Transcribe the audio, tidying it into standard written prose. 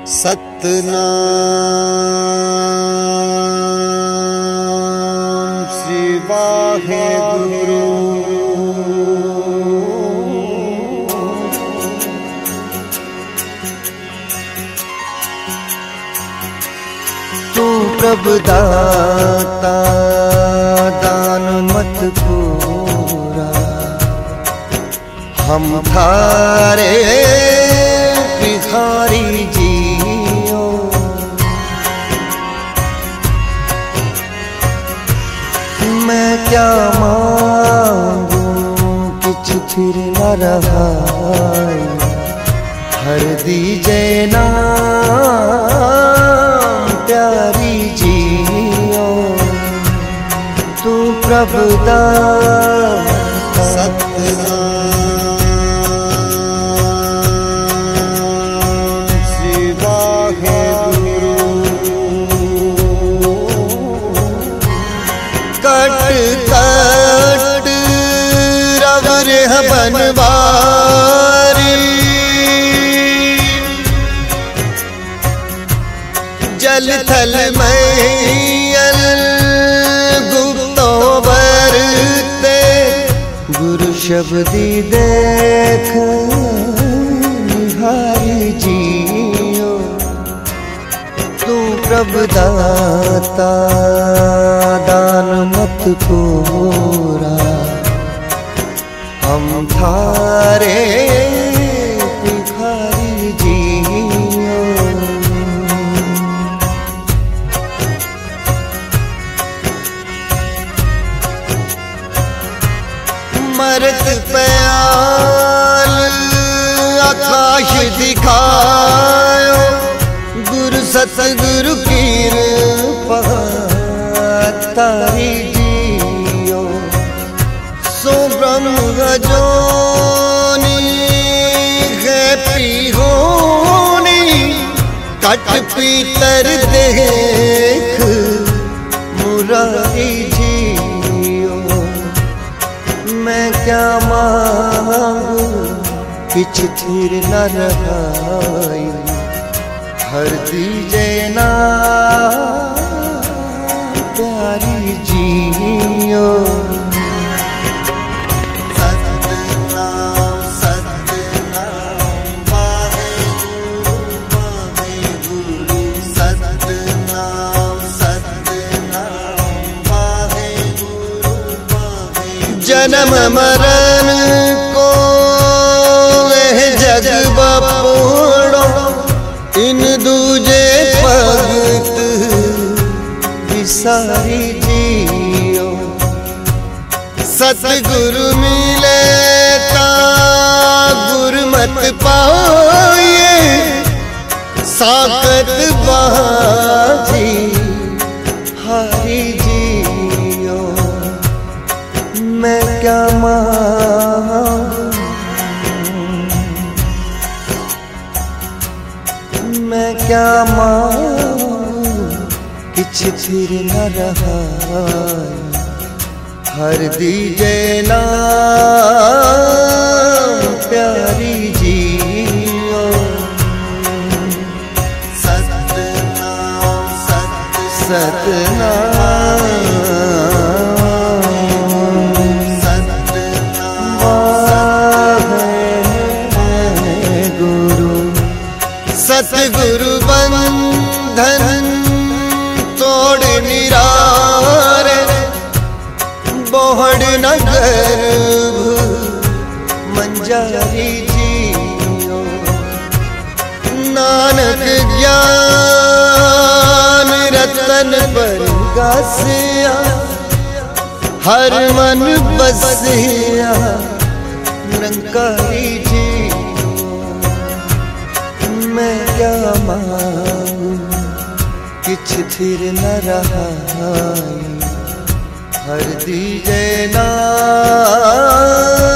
सतनाम श्री वाहेगुरु। तू प्रभु दाता दान मत पूरा, हम थारे भिखारी जियो। मैं क्या मांगू किछ फिर न रहा, हर दीजे नाम प्यारी जियो। तू प्रभु दाता सतनाम श्री वाहेगुरु। कट कट रवर बनवारी, जल थल मैयल गुप्तो बरते। गुरु शब्दी देख निहारी जियो। तू प्रभु दाता दान मत पूरा, हम थारे भिखारी जियो। मरत प्याल आकाश दिखायो, गुरु सतगुरु कृपा तारी जियो। सो ब्रह्म गजोनी है पीहोनी, कट पीतर देख मुरारी जियो। मैं क्या मांगू किछ थिर न रहाई, हर दीजे ना प्यारी जियो। सतनाम सतनाम वाहेगुरु वाहेगुरु। सतनाम सतनाम वाहेगुरु वाहेगुरु। जन्म मरण को वह जग बपोड़ो, इन दूजे भगत विसारी जियो। सतगुरु मिले ता गुरमत पाए, साकत बाजी हारी जियो। मैं क्या मांगू, मैं क्या मांगू किछ फिर न रहा, हर दीजे नाम प्यारी जियो। सतनाम सतनाम सतगुरु बंधन तोड़ निरारे, बोहड़ न गर्भ मंजारी जियो। नानक ज्ञान रतन पर गासिया, हर मन बसिया निरंकारी जियो। मैं क्या मांगू किछ थिर न रहा, हर दीजे नाम